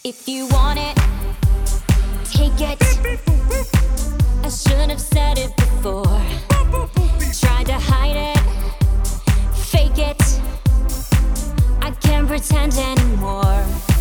If you want it, take it. I should have said it before. Tried to hide it, fake it. I can't pretend anymore.